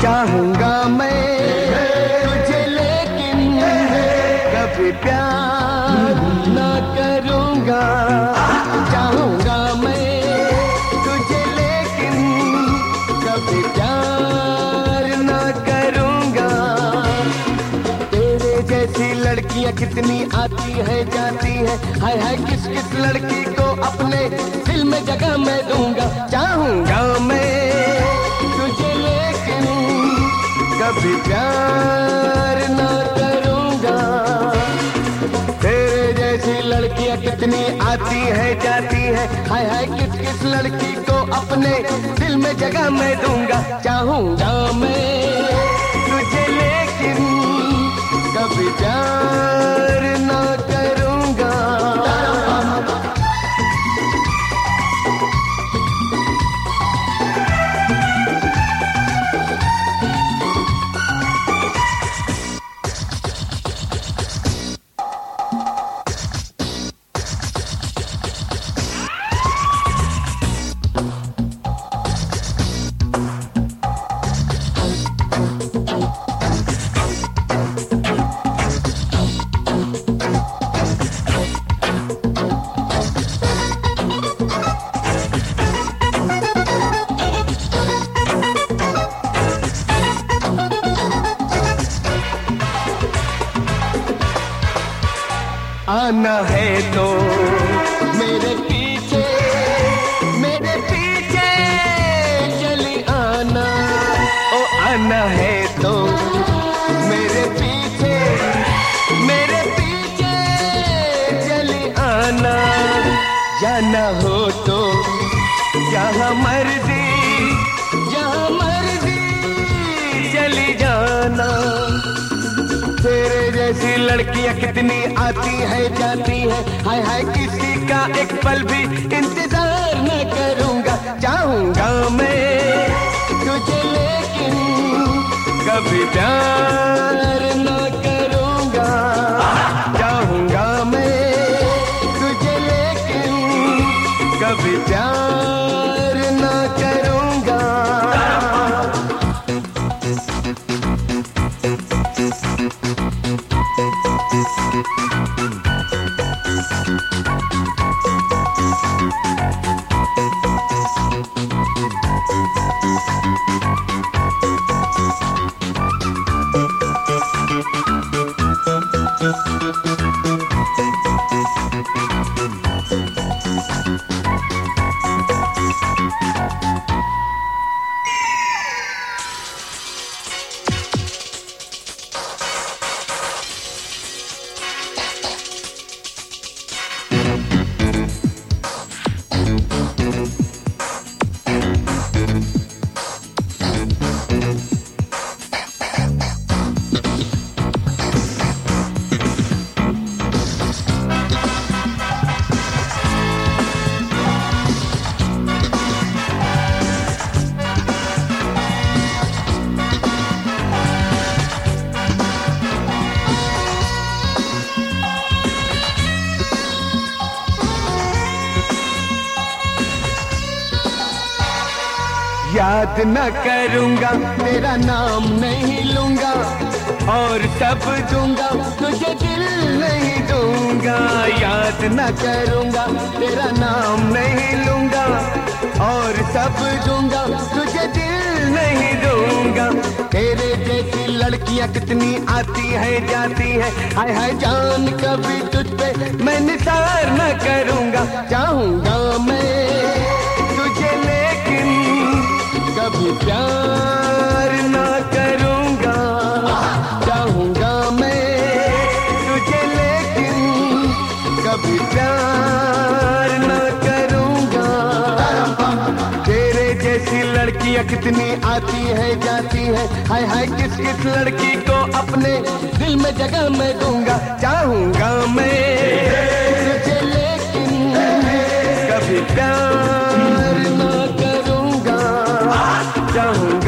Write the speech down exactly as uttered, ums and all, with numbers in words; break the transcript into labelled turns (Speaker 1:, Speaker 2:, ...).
Speaker 1: चाहूंगा मैं तुझे लेकिन कभी प्यार ना करूंगा। चाहूंगा मैं तुझे लेकिन कभी प्यार ना करूंगा। तेरे जैसी लड़कियां कितनी आती है जाती है, हाय हाय किस किस लड़की को अपने दिल में जगह मैं दूंगा। चाहूंगा मैं तुझे लेकिन कभी प्यार ना करूंगा। तेरे जैसी लड़कियां कितनी आती है जाती है, हाय हाय किस किस लड़की को अपने दिल में जगह मैं दूंगा। चाहूंगा मैं तुझे लेकिन कभी प्यार ना करूंगा। आना है तो मेरे पीछे मेरे पीछे चली आना। ओ आना है तो मेरे पीछे मेरे पीछे चली आना। जाना हो तो जहाँ मर्जी जहाँ मर्जी चली जाना। तेरे जैसी लड़कियां कितनी आती है जाती है, हाय हाय किसी का एक पल भी इंतजार न करूंगा। चाहूंगा मैं तुझे लेकिन कभी प्यार न करूंगा। चाहूंगा मैं तुझे लेकिन कभी प्यार न करूंगा। याद न करूंगा तेरा नाम नहीं लूंगा, और सब दूंगा तुझे दिल नहीं दूंगा। याद न करूंगा तेरा नाम नहीं लूंगा, और सब दूंगा तुझे दिल नहीं दूंगा। तेरे जैसी लड़कियां कितनी आती है जाती है, हाय हाय जान कभी तुझ पे मैं निसार न करूंगा। चाहूंगा मैं तुझे लेकिन कभी प्यार ना करूंगा। चाहूंगा मैं तुझे लेकिन कभी प्यार ना करूंगा। तेरे जैसी लड़कियां कितनी आती है जाती है, हाय हाय किस किस लड़की को अपने दिल में जगह मैं दूंगा। चाहूंगा मैं तुझे लेकिन कभी प्यार ना करूंगा। चाहूंगा